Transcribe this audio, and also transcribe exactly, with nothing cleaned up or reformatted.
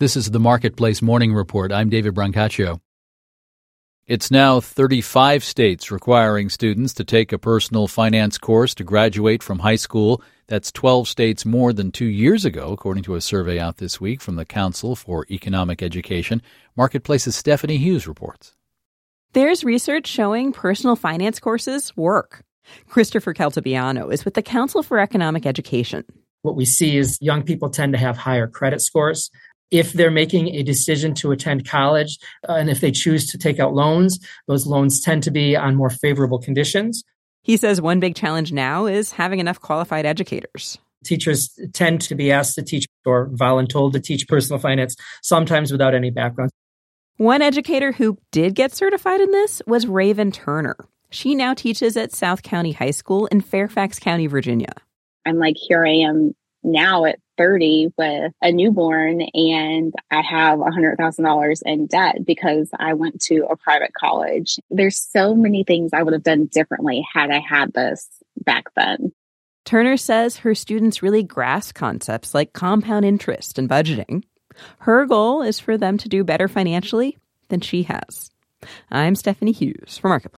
This is the Marketplace Morning Report. I'm David Brancaccio. It's now thirty-five states requiring students to take a personal finance course to graduate from high school. That's twelve states more than two years ago, according to a survey out this week from the Council for Economic Education. Marketplace's Stephanie Hughes reports. There's research showing personal finance courses work. Christopher Caltabiano is with the Council for Economic Education. What we see is young people tend to have higher credit scores. If they're making a decision to attend college, uh, and if they choose to take out loans, those loans tend to be on more favorable conditions. He says one big challenge now is having enough qualified educators. Teachers tend to be asked to teach or voluntold to teach personal finance, sometimes without any background. One educator who did get certified in this was Raven Turner. She now teaches at South County High School in Fairfax County, Virginia. I'm like, here I am now at thirty with a newborn, and I have one hundred thousand dollars in debt because I went to a private college. There's so many things I would have done differently had I had this back then. Turner says her students really grasp concepts like compound interest and budgeting. Her goal is for them to do better financially than she has. I'm Stephanie Hughes for Marketplace.